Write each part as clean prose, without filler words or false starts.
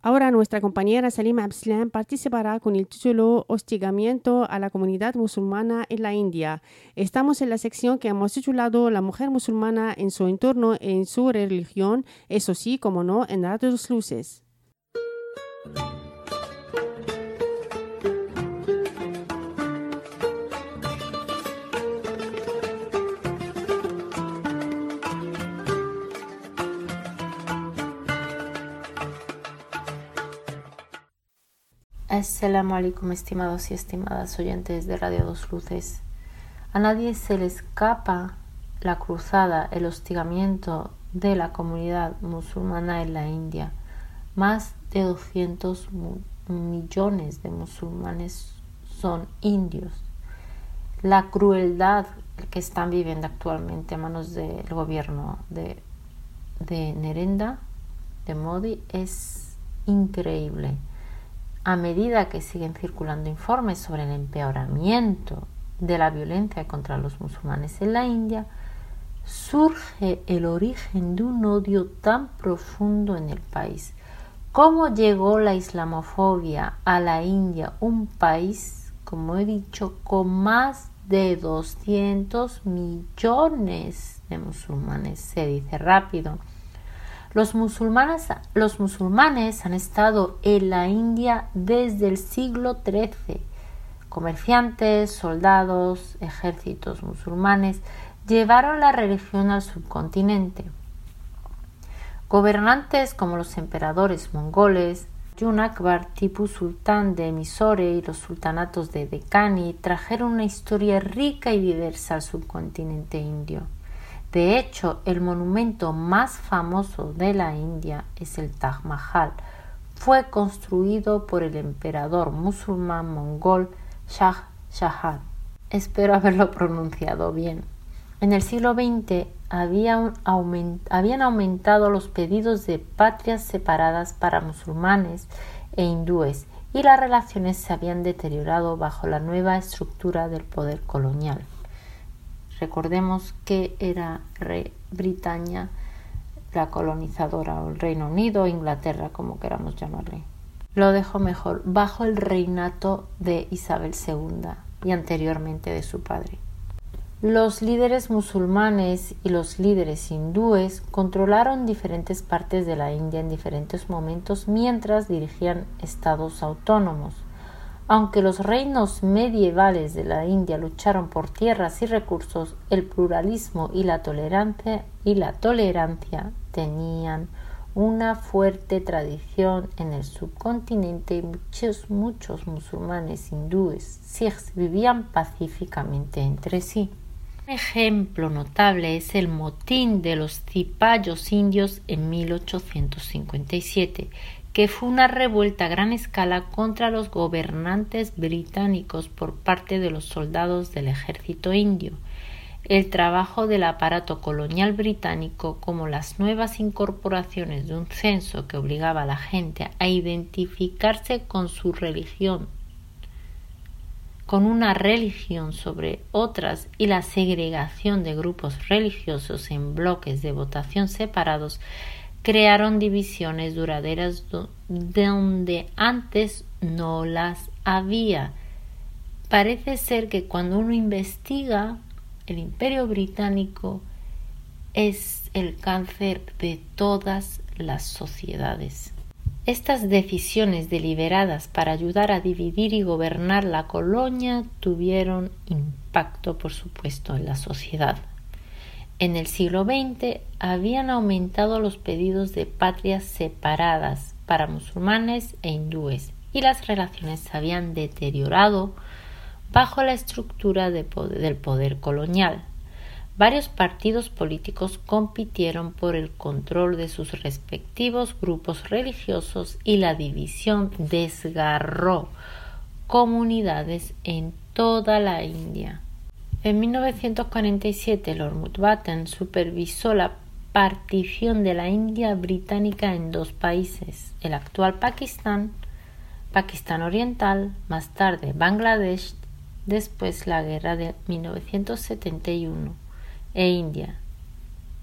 Ahora nuestra compañera Salima Abslam participará con el título Hostigamiento a la comunidad musulmana en la India. Estamos en la sección que hemos titulado La mujer musulmana en su entorno e en su religión, eso sí, como no, en Radio Dos Luces. Assalamu alaikum, estimados y estimadas oyentes de Radio Dos Luces. A nadie se le escapa la cruzada, el hostigamiento de la comunidad musulmana en la India. Más de 200 millones de musulmanes son indios. La crueldad que están viviendo actualmente a manos del gobierno de Narendra, de Modi, es increíble. A medida que siguen circulando informes sobre el empeoramiento de la violencia contra los musulmanes en la India, surge el origen de un odio tan profundo en el país. ¿Cómo llegó la islamofobia a la India, un país, como he dicho, con más de 200 millones de musulmanes? Se dice rápido. Los musulmanes han estado en la India desde el siglo XIII. Comerciantes, soldados, ejércitos musulmanes llevaron la religión al subcontinente. Gobernantes como los emperadores mongoles, Jun Akbar, Tipu Sultán de Mysore y los sultanatos de Decani trajeron una historia rica y diversa al subcontinente indio. De hecho, el monumento más famoso de la India es el Taj Mahal. Fue construido por el emperador musulmán mongol Shah Jahan. Espero haberlo pronunciado bien. En el siglo XX habían aumentado los pedidos de patrias separadas para musulmanes e hindúes y las relaciones se habían deteriorado bajo la nueva estructura del poder colonial. Recordemos que era Britania la colonizadora, o el Reino Unido o Inglaterra, como queramos llamarle. Lo dejo mejor, bajo el reinato de Isabel II y anteriormente de su padre. Los líderes musulmanes y los líderes hindúes controlaron diferentes partes de la India en diferentes momentos mientras dirigían estados autónomos. Aunque los reinos medievales de la India lucharon por tierras y recursos, el pluralismo y la tolerancia tenían una fuerte tradición en el subcontinente y muchos musulmanes, hindúes, sikhs vivían pacíficamente entre sí. Un ejemplo notable es el motín de los cipayos indios en 1857, que fue una revuelta a gran escala contra los gobernantes británicos por parte de los soldados del ejército indio. El trabajo del aparato colonial británico, como las nuevas incorporaciones de un censo que obligaba a la gente a identificarse con su religión, con una religión sobre otras, y la segregación de grupos religiosos en bloques de votación separados, crearon divisiones duraderas donde antes no las había. Parece ser que cuando uno investiga, el Imperio Británico es el cáncer de todas las sociedades. Estas decisiones deliberadas para ayudar a dividir y gobernar la colonia tuvieron impacto, por supuesto, en la sociedad. En el siglo XX habían aumentado los pedidos de patrias separadas para musulmanes e hindúes y las relaciones se habían deteriorado bajo la estructura del poder colonial. Varios partidos políticos compitieron por el control de sus respectivos grupos religiosos y la división desgarró comunidades en toda la India. En 1947, Lord Mountbatten supervisó la partición de la India británica en dos países, el actual Pakistán Oriental, más tarde Bangladesh, después la guerra de 1971, e India.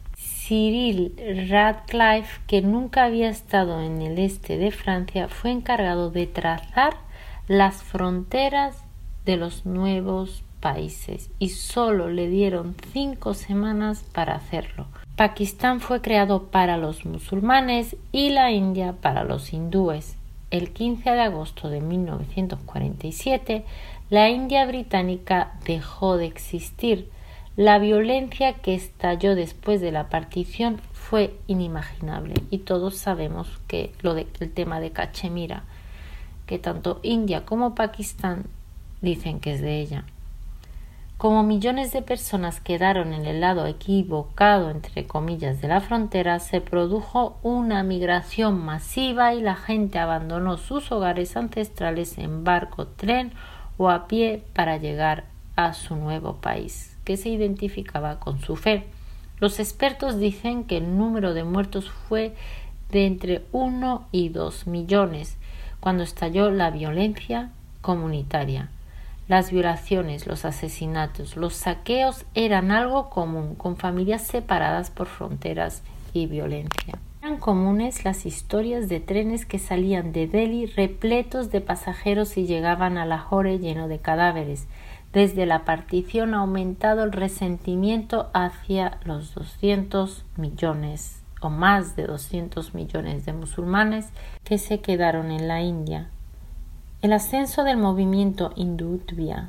Cyril Radcliffe, que nunca había estado en el este de Francia, fue encargado de trazar las fronteras de los nuevos países y solo le dieron 5 semanas para hacerlo. Pakistán fue creado para los musulmanes y la India para los hindúes. El 15 de agosto de 1947, la India británica dejó de existir. La violencia que estalló después de la partición fue inimaginable y todos sabemos que el tema de Cachemira, que tanto India como Pakistán dicen que es de ella. Como millones de personas quedaron en el lado equivocado, entre comillas, de la frontera, se produjo una migración masiva y la gente abandonó sus hogares ancestrales en barco, tren o a pie para llegar a su nuevo país, que se identificaba con su fe. Los expertos dicen que el número de muertos fue de entre 1 y 2 millones cuando estalló la violencia comunitaria. Las violaciones, los asesinatos, los saqueos eran algo común, con familias separadas por fronteras y violencia. Eran comunes las historias de trenes que salían de Delhi repletos de pasajeros y llegaban a Lahore lleno de cadáveres. Desde la partición ha aumentado el resentimiento hacia los 200 millones o más de 200 millones de musulmanes que se quedaron en la India. El ascenso del movimiento hinduitva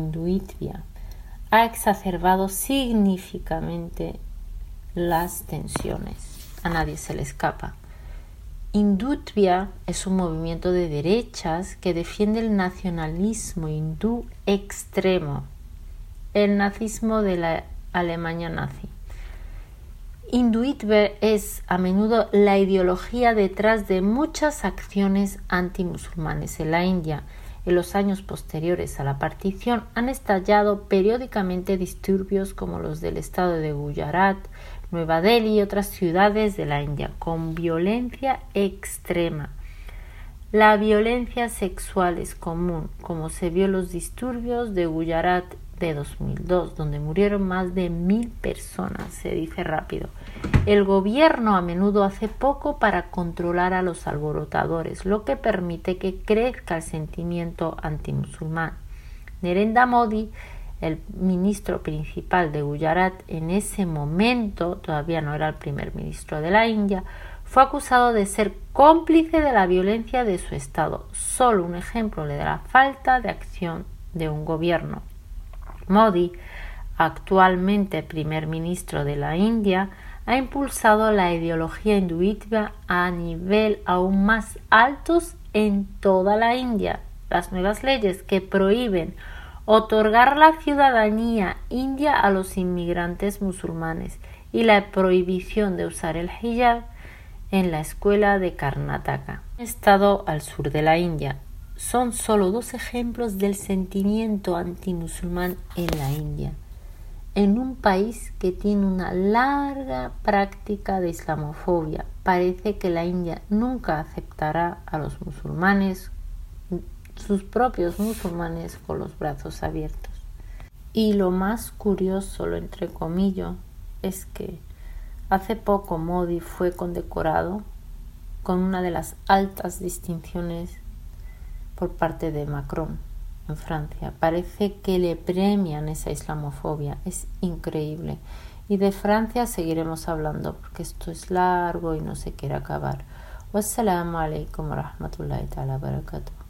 ha exacerbado significativamente las tensiones. A nadie se le escapa. Hindutva es un movimiento de derechas que defiende el nacionalismo hindú extremo, el nazismo de la Alemania nazi. Hinduismo es a menudo la ideología detrás de muchas acciones antimusulmanes en la India. En los años posteriores a la partición han estallado periódicamente disturbios como los del estado de Gujarat, Nueva Delhi y otras ciudades de la India, con violencia extrema. La violencia sexual es común, como se vio en los disturbios de Gujarat de 2002, donde murieron más de 1.000 personas, se dice rápido. El gobierno a menudo hace poco para controlar a los alborotadores, lo que permite que crezca el sentimiento antimusulmán. Narendra Modi, el ministro principal de Gujarat en ese momento, todavía no era el primer ministro de la India, fue acusado de ser cómplice de la violencia de su estado, solo un ejemplo de la falta de acción de un gobierno. Modi, actualmente primer ministro de la India, ha impulsado la ideología hinduista a nivel aún más altos en toda la India. Las nuevas leyes que prohíben otorgar la ciudadanía india a los inmigrantes musulmanes y la prohibición de usar el hijab en la escuela de Karnataka, estado al sur de la India, son solo 2 ejemplos del sentimiento antimusulmán en la India, en un país que tiene una larga práctica de islamofobia. Parece que la India nunca aceptará a los musulmanes, sus propios musulmanes, con los brazos abiertos. Y lo más curioso, lo entrecomillo, es que hace poco Modi fue condecorado con una de las altas distinciones por parte de Macron en Francia. Parece que le premian esa islamofobia. Es increíble. Y de Francia seguiremos hablando porque esto es largo y no se quiere acabar. Wassalamu alaikum wa rahmatullahi ta'ala wa barakatuh.